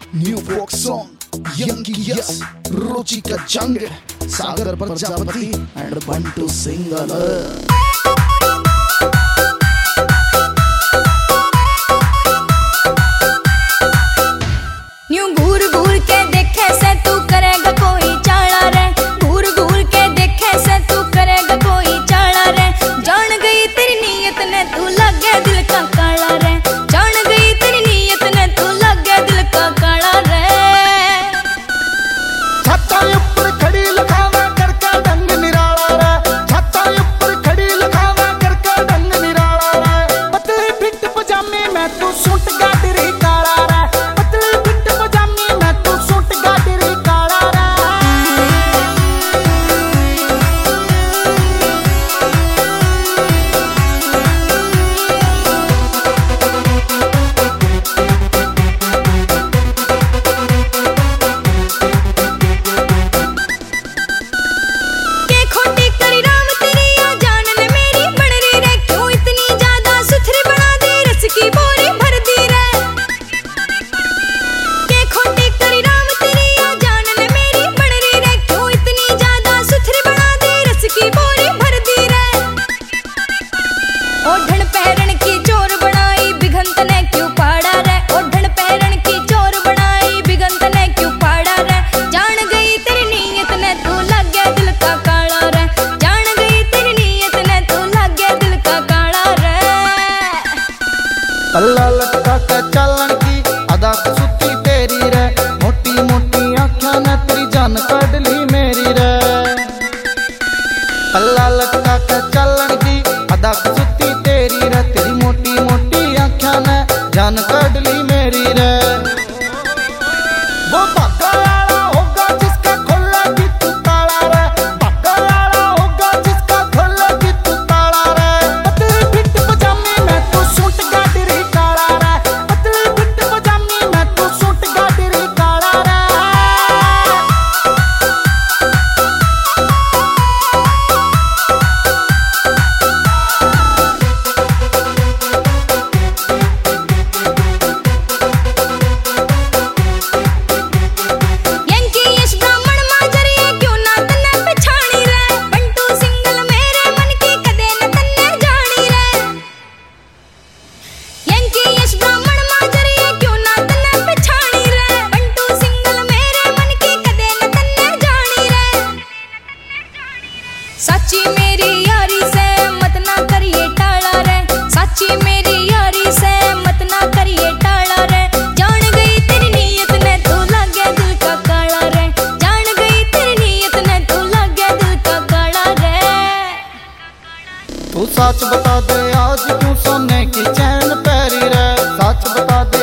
New folk song यंकी यस रुचि का जंग सागर प्रजापति एंड बंटू सिंगल। न्यू घूर घूर के देखे से तू करेगा कोई चाला रे, घूर घूर के देखे से तू करेगा कोई चाला रे। जान गई तेरी नीयत ने तू लग गया दिल का काला रे, जान गई तेरी नीयत ने तू लग गया दिल का काला रे। छत्ता ऊपर खड़ी लखावा करके ढंग निराला रे, छत्ता ऊपर खड़ी लखावा करके ढंग निराला रे। पतली फिट पजामे में तू सूट गाडरी काला रे, पतली फिट पजामे में तू सूट गाडरी काला रे। ओढ़न पहरन की चोर बनाई बिगंत ने क्यों पाड़ा रे, ओढ़न पहरन की चोर बनाई बिगंत ने क्यों पाड़ा रे। जान गई तेरी नीयत ने तू लग गया दिल का काला रे, जान गई तेरी नीयत ने तू लग गया दिल का काला रे। कल्ला लटका के चलन की अदा सुती तेरी रे, मोटी मोटी आँखों ने तेरी जान काढ़ ली मेरी रे। कल्ला लटका के चलन की अदा सुती तेरी रे, तेरी मोटी मोटी आँखों ने जान काढ़ ली मेरी रे। वो भागा वाला होगा जिसका खोला कि तू ताला रे, भागा वाला होगा जिसका खोला कि तू ताला रे। पतली फिट पजामे में तू सूट गाडरी काला रे, पतली फिट पजामे में तू सूट गाडरी काला रे। साची मेरी यारी से मत ना करिए टाला रे, साची मेरी यारी से मत ना करिए टाला रे। जान गई तेरी नीयत ने तू लग गया दिल का काला रे, जान गई तेरी नीयत ने तू लग गया दिल का काला रे। तू सच बता दे आज क्यों सोने की चैन पहरी रे, सच बता दे